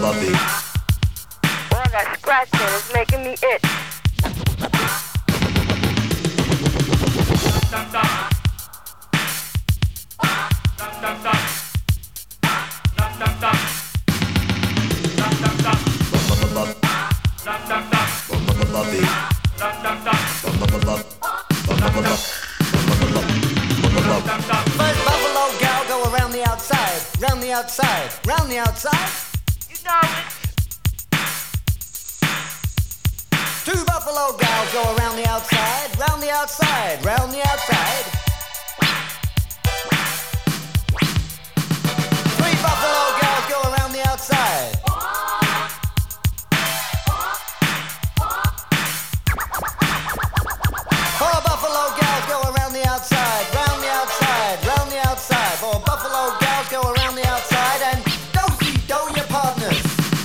Boy, I got scratching. It's making me itch. First buffalo gal go around the outside, round the outside, round the outside. You know it. Two buffalo gals go around the outside, round the outside, round the outside. Three buffalo gals go around the outside. Four buffalo gals go around the outside, round the outside, round the outside. Four buffalo gals go around the outside and do-si-do your partners.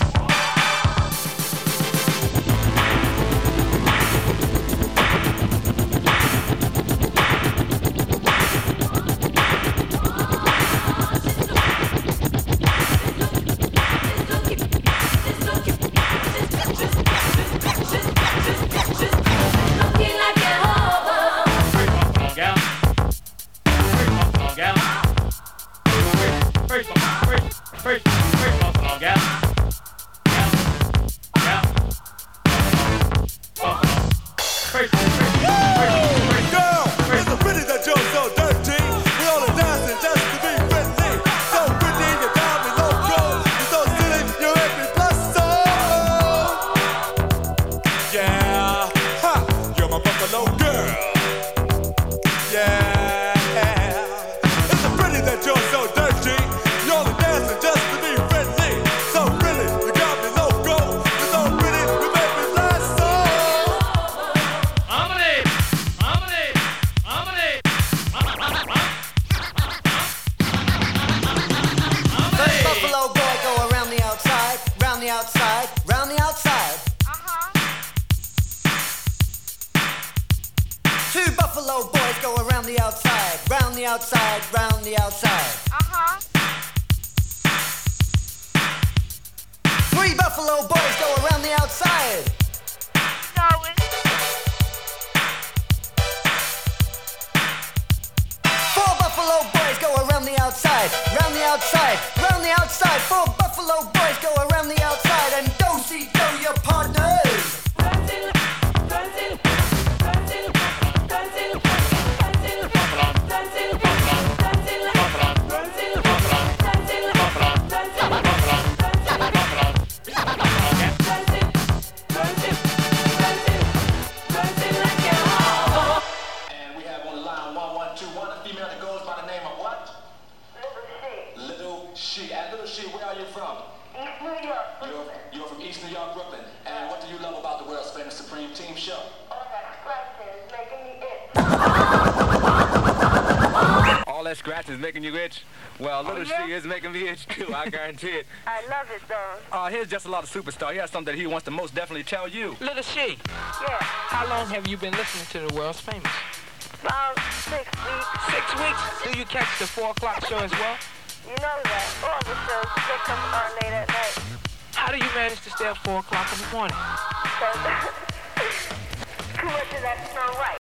Two buffalo boys go around the outside, round the outside, round the outside. Three buffalo boys go around the outside. Know it. Four buffalo boys go around the outside, round the outside, round the outside. Four buffalo boys go around the outside and do-si-do your partners. Where are you from? East New York, Brooklyn. You're from East New York, Brooklyn. And what do you love about the world's famous Supreme Team show? All that scratching is making me itch. All that scratching is making you itch? Well, Little yeah? She is making me itch too, I guarantee it. I love it, though. Here's Just a Lot of Superstar. He has something that he wants to most definitely tell you. Little She, Yeah, how long have you been listening to the world's famous? about 6 weeks. 6 weeks? Do you catch the 4 o'clock show as well? You know that. All the shows, they come on late at night. How do you manage to stay up 4 o'clock in the morning? So, too much of that Snow White.